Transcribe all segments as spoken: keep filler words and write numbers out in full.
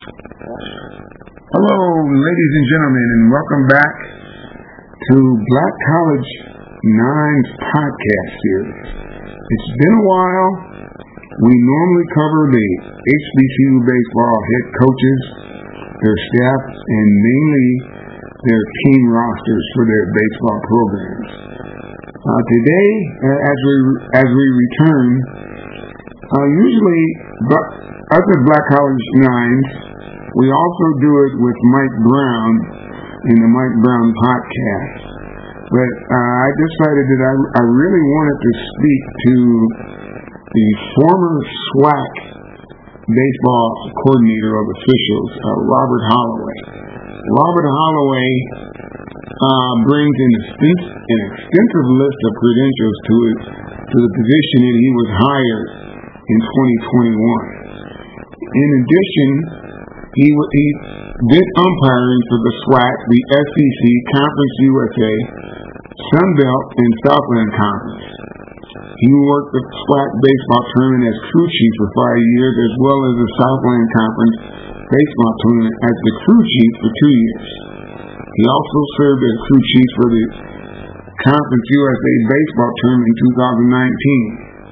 Hello, ladies and gentlemen, and welcome back to Black College Nine's podcast series. It's been a while. We normally cover the H B C U baseball head coaches, their staff, and mainly their team rosters for their baseball programs. Uh, today, uh, as we as we return, uh, usually other Black College Nines, we also do it with Mike Brown in the Mike Brown podcast. But uh, I decided that I, I really wanted to speak to the former SWAC baseball coordinator of officials, uh, Robert Holloway. Robert Holloway uh, brings an, extens- an extensive list of credentials to it, to the position that he was hired in twenty twenty-one. In addition, he, w- he did umpiring for the SWAC, the S E C, Conference U S A, Sun Belt, and Southland Conference. He worked the SWAC baseball tournament as crew chief for five years, as well as the Southland Conference baseball tournament as the crew chief for two years. He also served as crew chief for the Conference U S A baseball tournament in two thousand nineteen.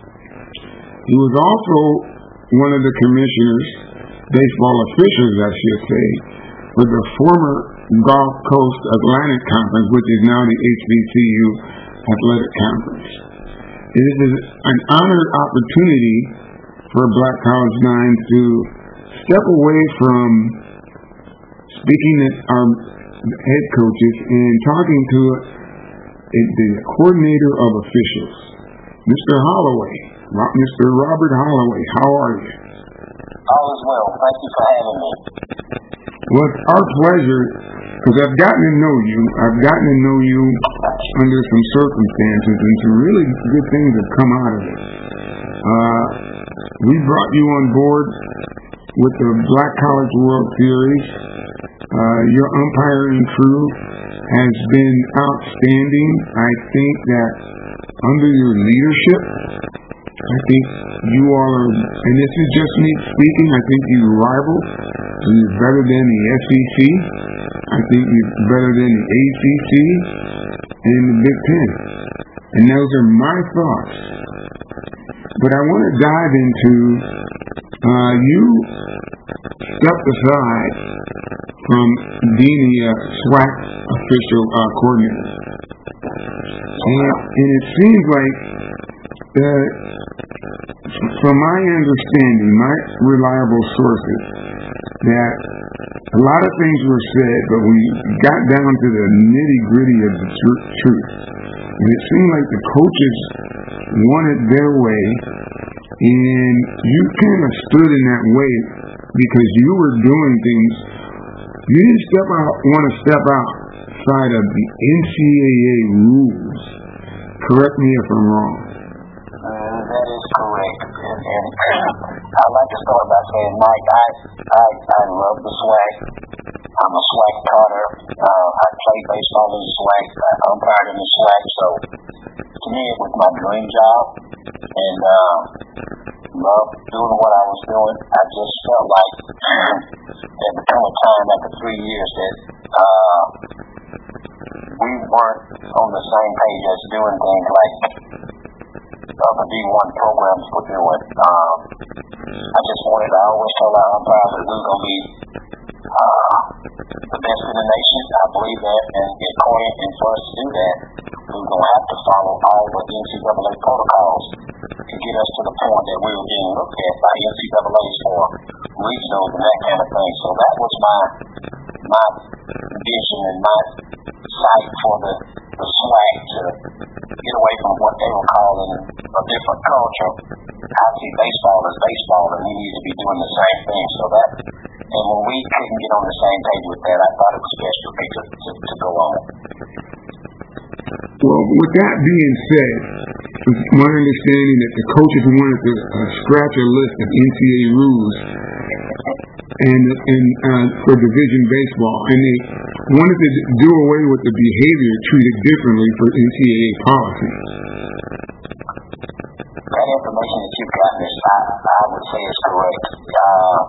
He was also one of the commissioners, baseball officials, I should say, for the former Gulf Coast Atlantic Conference, which is now the H B C U Athletic Conference. It is an honored opportunity for Black College Nine to step away from speaking at our head coaches and talking to the coordinator of officials, Mister Holloway, Mister Robert Holloway. How are you? All is well. Thank you for having me. Well, it's our pleasure, because I've gotten to know you. I've gotten to know you under some circumstances, and some really good things have come out of it. Uh, we brought you on board with the Black College World Series. Uh, your umpiring crew has been outstanding. I think that under your leadership, I think you all are, and this is just me speaking, I think you rival. You're better than the S E C. I think you're better than the A C C and the Big Ten. And those are my thoughts. But I want to dive into, uh, you stepped aside from being the uh, SWAC official uh, coordinator. And, and it seems like that, from my understanding, my reliable sources, that a lot of things were said, but we got down to the nitty-gritty of the tr- truth. And it seemed like the coaches wanted their way, and you kind of stood in that way because you were doing things. You didn't step out, want to step outside of the N C double A rules. Correct me if I'm wrong. Uh, that is correct. And, and I'd like to start by saying, Mike, I I, I love the SWAC. I'm a SWAC Carter. Uh, I played baseball in the SWAC. I umpired in the SWAC. So to me, it was my dream job, and uh, loved doing what I was doing. I just felt like there became a time after three years that uh, we weren't on the same page as doing things like of the D one programs were doing. Um, I just wanted, I always told our umpires that we were going to be uh, the best in the nation. I believe that, and according and for us to do that, we were going to have to follow all the N C double A protocols to get us to the point that we were being looked at by N C double A's for regionals and that kind of thing. So that was my my vision and my sight for the, the SWAC to get away from what they were calling a different culture. I see baseball as baseball, and we need to be doing the same thing. So that, and when we couldn't get on the same page with that, I thought it was best for me to, to, to go on. Well, with that being said, it's my understanding that the coaches wanted to uh, scratch a list of N C double A rules and and uh, for division baseball, and they wanted to do away with the behavior treated differently for N C double A policy. That information that you've gotten is, I, I I would say is correct. Uh,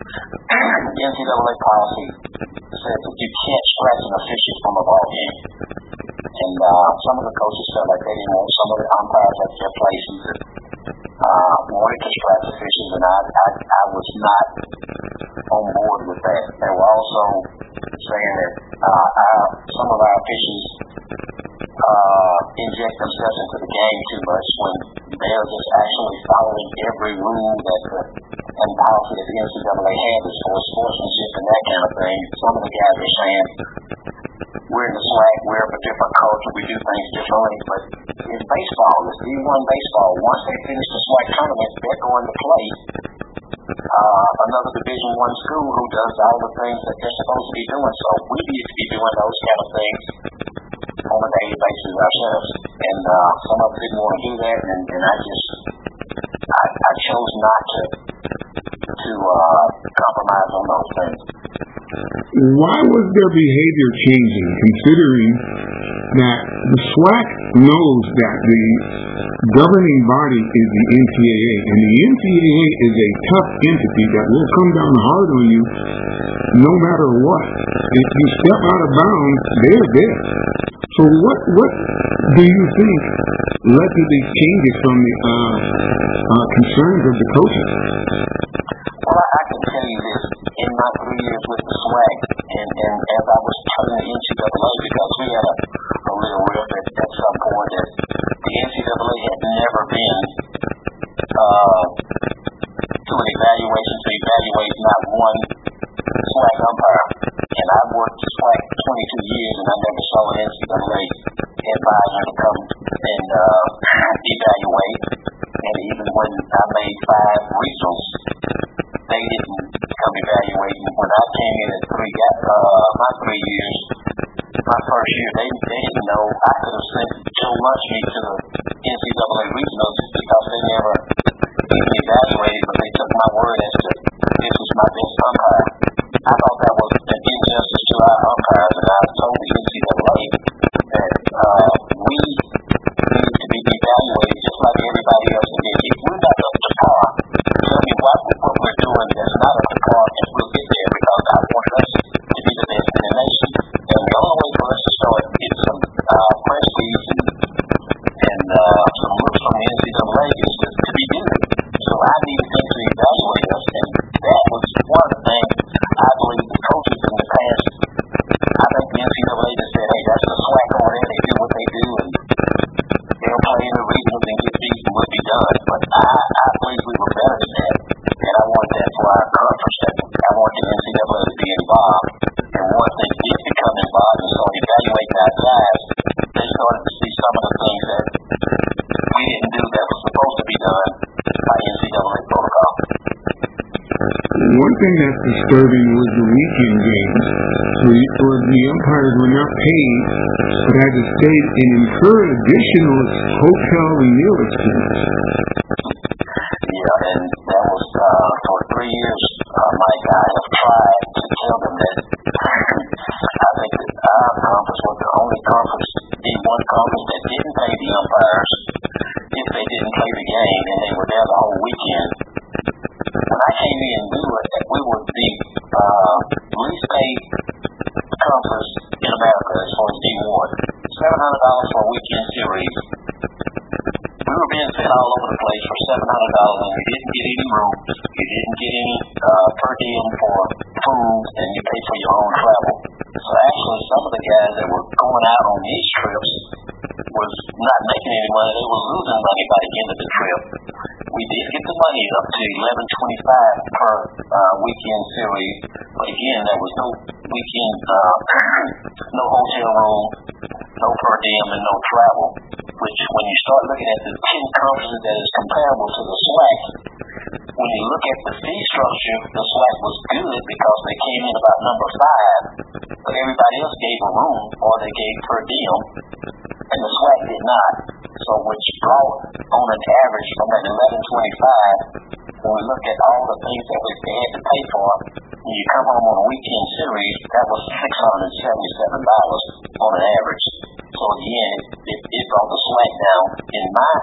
N C double A policy says that you can't scratch an official from a ball game. And uh, some of the coaches felt like they didn't want some of the umpires at their places that uh, wanted to scratch officials, and I, I, I was not on board with that. They were also saying that uh, our, some of our officials uh, inject themselves into the game too much when they're just actually following every rule that the and policy that the N C double A has as far as sportsmanship and that kind of thing. Some of the guys are saying we're in the SWAC, we're of a different culture, we do things differently, but in baseball, it's D one baseball. Once they finish the SWAC tournament, they're going to play uh, another Division One school who does all the things that they're supposed to be doing. So we need to be doing those kind of things on a daily basis ourselves. And uh, some of us didn't want to do that, and, and I just, I, I chose not to to uh, compromise on those things. Why was their behavior changing, considering that the SWAC knows that the governing body is the N C double A, and the N C double A is a tough entity that will come down hard on you no matter what. If you step out of bounds, they're there. So what what do you think led to these changes from the uh, uh, concerns of the coaches? Well, I, I can tell you this. In my three years with the SWAC, and, and as I was turning the N C double A, because we had a, a little riff at, at some point that the N C double A had never been uh, to an evaluation to evaluate not one SWAC umpire. And I worked the SWAC twenty-two years, and I never saw an N C double A advisor to come and uh, evaluate. And even when I made five regionals, they didn't come evaluating. When I came in at three, uh, my three years, my first year, they, they didn't know. I could have sent Joe Lunchby to the N C double A regionals just because they never even evaluated, but they took my word as to this was my best umpire. I thought that was an injustice to our umpires, and I told the N C double A that uh, we need to be evaluated just like everybody else. And if we're not up to par, tell me what, what we're doing that's not up to par, and we'll get there, because I want us to be the best in the nation. And the only way for us to start getting some uh, prestige and, and uh, some looks from the N C double A is to, to be good. So I needed them to evaluate us, and that was one of the things I believe the coaches in the past, I think the N C double A just said, hey, that's the SWAC over there, they do what they do, and they'll play in the regionals and get beat and we'll be done. But I, I believe we were better than that, and I wanted that for our conference. I wanted the N C double A to be involved, and once they did become involved and started evaluating our guys, they started to see some of the things that we didn't do that was supposed to be done by N C double A protocol. One thing that's disturbing was the weekend games, where the umpires were not paid, but had to stay and incur additional hotel and meal expenses. Yeah, and that was uh, for three years. Uh, Mike, I have tried to tell them that I think that our conference was the only conference, D one conference, that didn't pay the umpires if they didn't play the game, and they were there the whole weekend. When I came in, we were we were the uh, least paid conference in America as far as D one. Seven hundred dollars for a weekend series. We were being sent all over the place for seven hundred dollars, and we didn't get any rooms. You didn't get any uh, per diem for food, and you paid for your own travel. So actually, some of the guys that were going out on these trips was not making any money. They were losing money by the end of the trip. We did get the money up to eleven twenty-five per uh, weekend series, but again, there was no weekend, uh, no hotel room, no per diem, and no travel. Which, when you start looking at the ten conferences that is comparable to the SWAC, when you look at the fee structure, the SWAC was good because they came in about number five, but everybody else gave a room or they gave per diem, and the SWAC did not. So which brought on an average from that eleven twenty-five, when we look at all the things that we had to pay for, when you come home on a weekend series, that was six hundred seventy-seven dollars on an average. So again, it, it, it brought the SWAC down, in my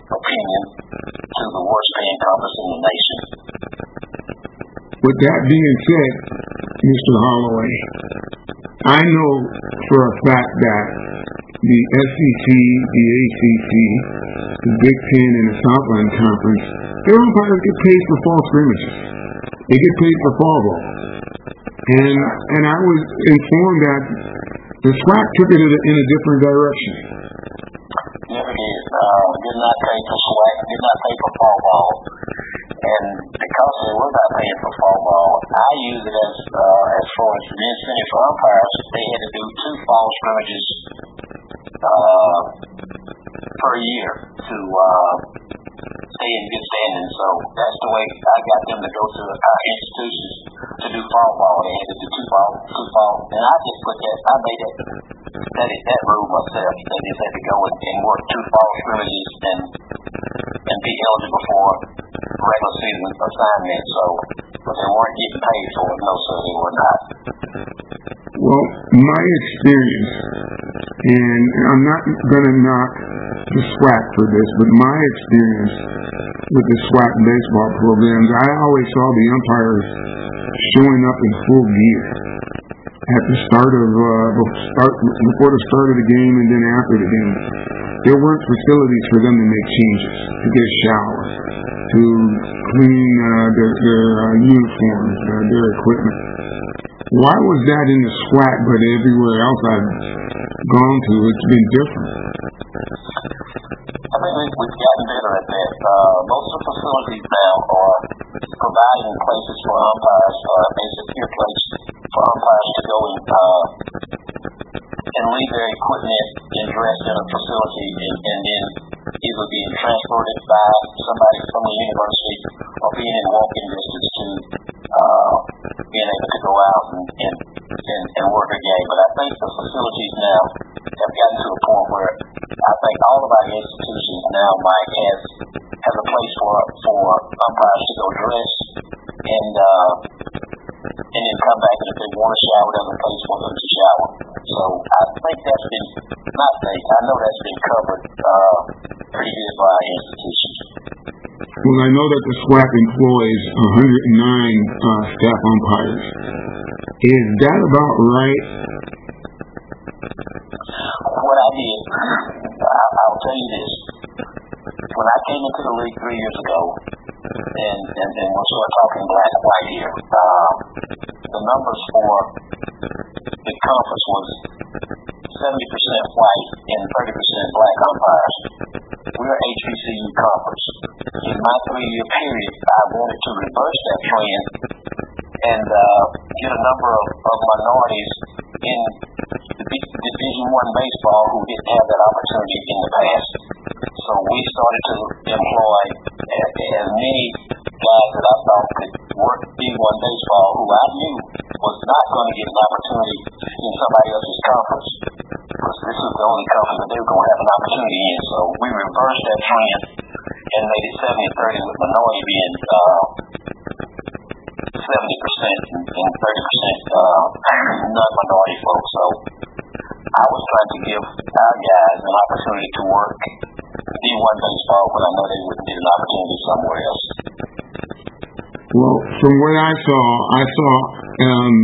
opinion, to the worst paying conference in the nation. With that being said, Mister Holloway, I know for a fact that the S E C, the A C C, the Big Ten, and the Southland Conference, their umpires get paid for fall scrimmages. They get paid for fall ball. And and I was informed that the SWAC took it in a, in a different direction. Never did. Uh, did not pay for SWAC, did not pay for fall ball. And because they were not paying for fall ball, I use it as uh, as far as the incentive for umpires. They had to do two fall scrimmages uh, per year to uh, stay in good standing. So that's the way I got them to go to our institutions to do fall ball. They had to do two fall, two fall, and I just put that. I made it studied that rule myself. They just had to go and, and work two fall scrimmages and and be eligible for regular season assignment. So, but they weren't getting paid for it. No, sir, they were not. Well, my experience, and I'm not going to knock the SWAC for this, but my experience with the SWAC baseball programs, I always saw the umpires showing up in full gear at the start of uh, start, before the start of the game and then after the game. There weren't facilities for them to make changes, to get showers, to clean uh, their, their uh, uniforms, uh, their equipment. Why was that in the SWAC, but everywhere else I've gone to, it's been different? I think we've gotten better at that. Uh, most of the facilities now are providing places for umpires, uh, a secure place for umpires to go and, uh, and leave their equipment and dress in a facility and, and then either being transported by somebody from the university or being in walking distance to uh, being able to go out and, and, and, and work a game. But I think the facilities now have gotten to a point where I think all of our institutions now, Mike, has has a place for for umpires to go dress and uh, and then come back, and if they want to shower, there's a place for them to shower. So I think that's been, not think, I know that's been covered uh, pretty good by our institutions. Well, I know that the SWAC employs one hundred nine uh, staff umpires. Is that about right? What I did, I, I'll tell you this. When I came into the league three years ago, and, and, and we're sort of talking black and white here, uh, the numbers for the conference was seventy percent white and thirty percent black umpires. We're H B C U conference. In my three-year period, I wanted to reverse that trend and uh, get a number of, of minorities in Division One baseball who didn't have that opportunity in the past. So we started to employ as, as many guys that I thought could work D one baseball who I knew was not going to get an opportunity in somebody else's conference, because this is the only conference that they were going to have an opportunity in. So we reversed that trend and made it seventy thirty, with minority being uh, seventy percent and thirty percent uh, non-minority folks. So I was trying to give our guys an opportunity to work D one baseball when I know they wouldn't get an opportunity somewhere else. Well, from what I saw, I saw um,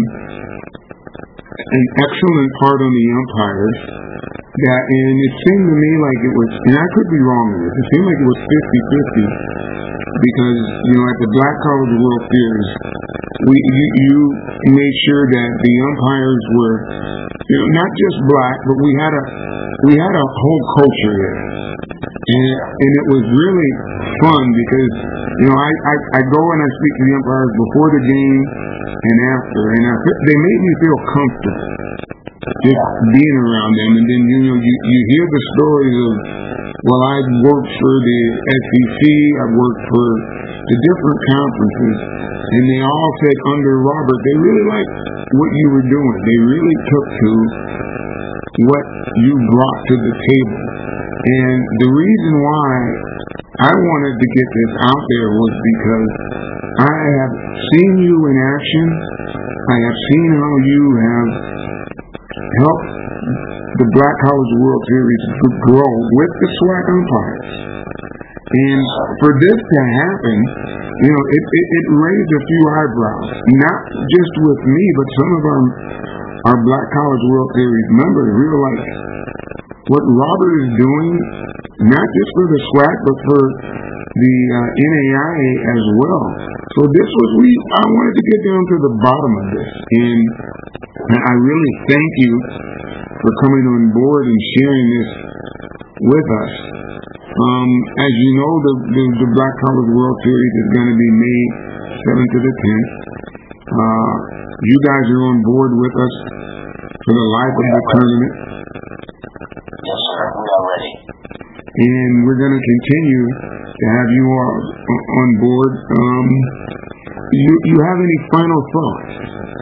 an excellent part on the umpires. That, and it seemed to me like it was, and I could be wrong in this, it seemed like it was fifty-fifty, because, you know, at the Black College World Series, we, you, you made sure that the umpires were, you know, not just black, but we had a, we had a whole culture there. And, and it was really fun because, you know, I, I, I go and I speak to the umpires before the game and after, and I, they made me feel comfortable just being around them. And then, you know, you, you hear the stories of, well, I've worked for the S E C, I've worked for the different conferences, and they all said under Robert, they really liked what you were doing. They really took to what you brought to the table. And the reason why I wanted to get this out there was because I have seen you in action. I have seen how you have helped the Black College World Series to grow with the SWAC umpires. And for this to happen, you know, it, it, it raised a few eyebrows. Not just with me, but some of our our Black College World Series members realize what Robert is doing, not just for the SWAC, but for the uh, N A I A as well. So this was, we, I wanted to get down to the bottom of this. And I really thank you for coming on board and sharing this with us. Um, as you know, the, the, the Black College World Series is going to be May seventh to the tenth. Uh, you guys are on board with us for the life of the tournament. Yes, sir. We are ready. And we're going to continue to have you all on board. Um, you, you have any final thoughts?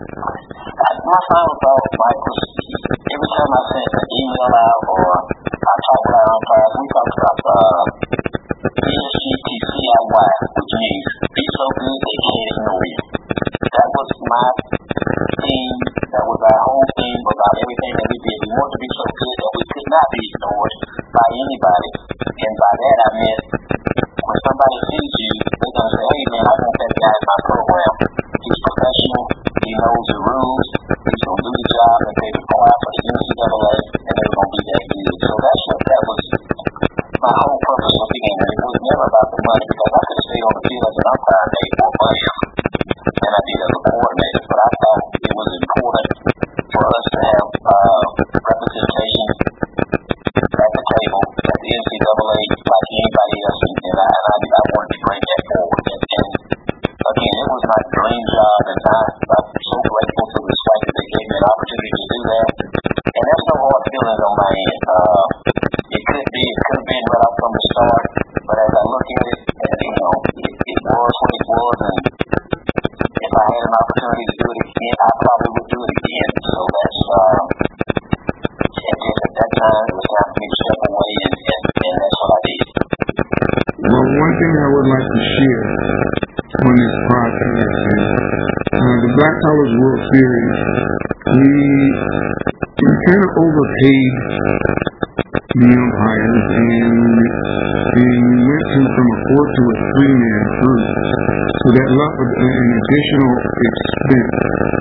My final thought, Mike, was every time I send an email out or I talk about our class, we talk about uh, B S G T C I Y, which means be so good they can't ignore you. That was my theme. That was our whole theme about everything that we did. We wanted to be so good that we could not be ignored by anybody. And by that I meant when somebody sees you, they're going to say, hey man, I want that guy in my program. He's professional. He knows the rules. He's going to do the job that they require for the N C double A, and they're going to be that good. So that's what that was. My whole purpose of being there. It was never about the money, because I could have stayed on the field as an umpire and made more money than I did as a coordinator. But I thought it was important for us to have uh, representation at the table at the N C double A like anybody else, and, and, I, and I, I wanted to bring that forward. And, and again, it was my dream job, and I, I'm so grateful to the SWAC that they gave me an opportunity to do that. And that's no hard feelings on my end. Uh, it could be, it could have been right out from the start, but as I look at it, and, you know, it, it was what it was, and if I had an opportunity to do it again, I probably would do it again. So that's, uh, and just at that time, it was time for me to step away, and, and, and that's what I did. Well, one thing I would like to share on this podcast is uh, the Black College World Series, we, we kind of overpaid the umpires, and, and we went to from a four to a three-man crew. So that left an additional expense.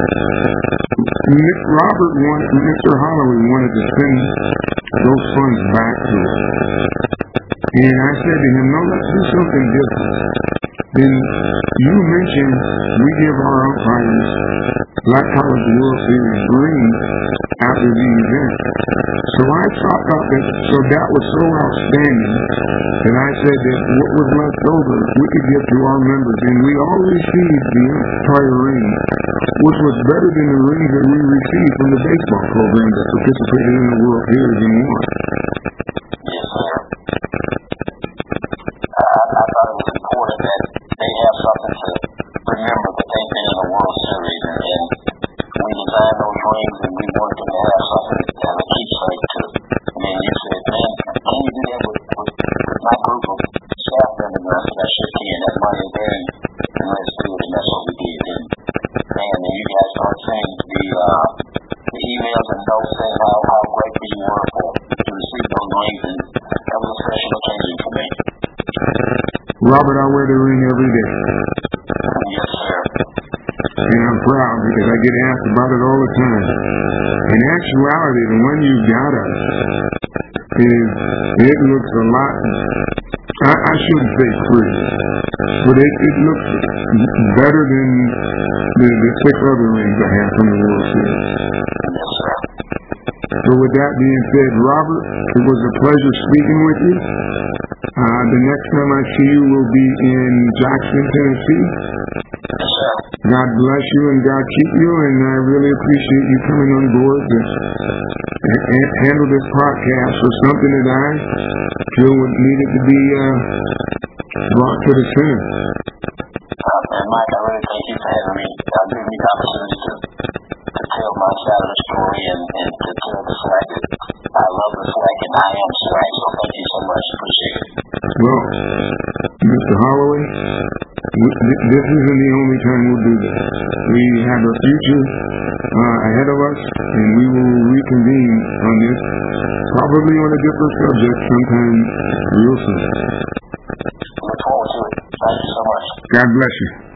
Mick Robert wanted, Mister Holloway wanted to send those funds back to us. And I said to him, no, let's do something different. Then you mentioned we give our umpires Black College World Series rings after the event. So I thought that, so that was so outstanding that I said that what was left over we could give to our members. And we all received the entire ring, which was better than the rings that we received from the baseball program that participated in the World Series and won. Yes, sir. Uh, I, I thought it was important that they have something to remember that they've been in the World Series, and, and we designed those rings, and we wanted them to have something as a keepsake to. And then you said, man, can you do that with, with, with my group of staff members? And I said, I sure can. That's money there, and, and let's do it, and that's what we did. And man, and you guys start saying the, uh, the emails and notes saying how, how grateful you were for to receive those rings, and that was a special occasion for me. Robert, I wear the ring every day. Yes, sir. And I'm proud because I get asked about it all the time. In actuality, the one you got us is, it looks a lot, I, I shouldn't say pretty, but it, it looks better than the, the six other rings I have from the World Series. Yes, sir. So with that being said, Robert, it was a pleasure speaking with you. Uh, the next time I see you will be in Jackson, Tennessee. Yes, sir. God bless you and God keep you, and I really appreciate you coming on board to h- handle this podcast for something that I feel needed to be uh, brought to the center. Uh, and Mike, I really thank you for having me. Uh, giving me the opportunity to, to tell my side of the story and, and to tell the SWAC that I love the SWAC and I am SWAC. So thank you so much. Appreciate it. Well, Mister Holloway, this isn't the only time we'll do this. We have a future uh, ahead of us, and we will reconvene on this, probably on a different subject sometime real soon. Look forward to it. Thank you so much. God bless you.